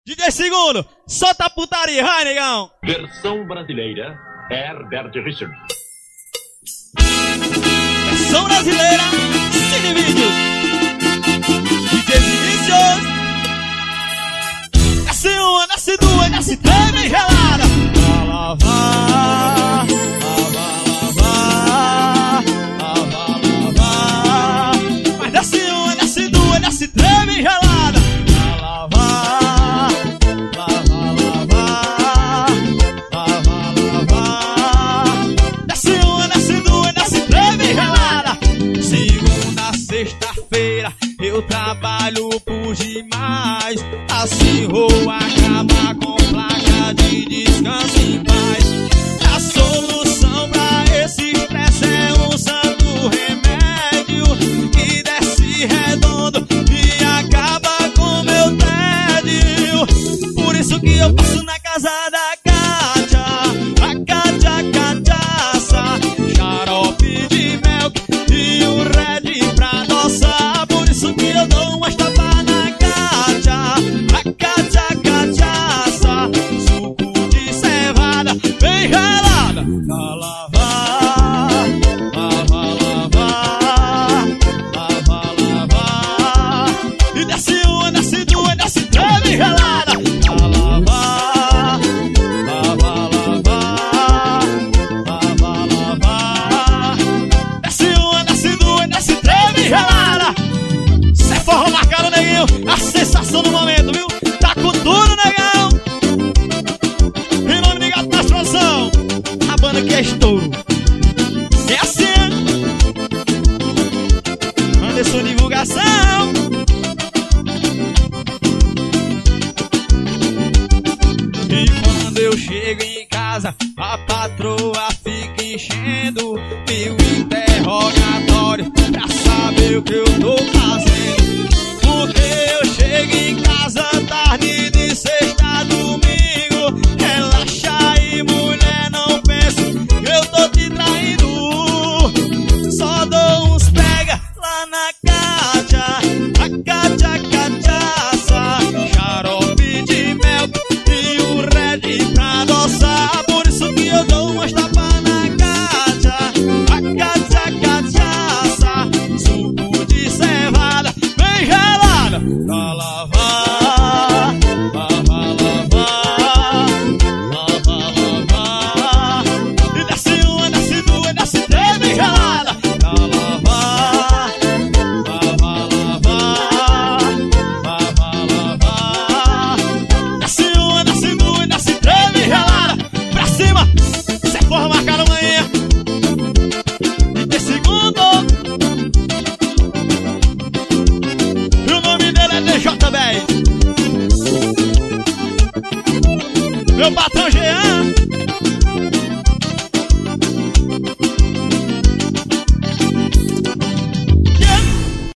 DJ Segundo, solta a putaria, vai, negão. Versão brasileira, Herbert Richard. Versão brasileira, Cine Vídeos. DJ Vinícius. Nasce uma, nasce duas, nasce três, bem gelada. Pra lavar, lavar, lavar, lavar. Mas nasce uma, nasce duas, nasce três, bem gelada. Pra lavar, lavar, lavar, lavar. Nasce uma, nasce duas, nasce três, bem gelada. Segunda, sexta-feira eu trabalho por demais. Assim vou acabar com placa de descanso em paz. A solução pra esse estresse é um santo remédio que desce redondo e acaba com meu tédio. Por isso que eu passo na casa da Kátia, a Kátia cachaça, xarope de mel e o Red pra adoçar. Por isso que eu dou umas tapas na Kátia, a Kátia cachaça, suco de cevada bem gelada. Pra lavar, lavar, lavar, lavar, lavar. E desce uma, desce duas, desce três bem gelada. Pra lavar, lavar, lavar, lavar, lavar. Desce uma, desce duas, desce três bem gelada. Cê forró marcado, neguinho, a sensação do momento, viu? Tá com tudo, negão. Em nome de Gato na Expansão, a banda que é estouro. É assim, Anderson Divulgação. E quando eu chego em casa, a patroa fica enchendo meu interrogatório pra saber o que eu tô fazendo. Porque eu chego em casa tarde de sexta a domingo. Relaxa aí, mulher, não pensa que eu tô te traindo. Só dou uns pega lá na Kátia, a Kátia cachaça, xarope de mel e o Red pra adoçar. Por isso que eu dou umas tapas na Kátia, a Kátia cachaça, suco de cevada bem gelada. Pra lavar, lavar, lavar, lavar, lavar. E desce uma, desce duas, desce três bem gelada. Pra lavar, lavar, lavar, lavar, lavar. Desce uma, desce duas, desce três bem gelada. Pra cima, cê forra marcar amanhã. E tem segundo. E o nome dele é DJ10. Meu patrão Jean.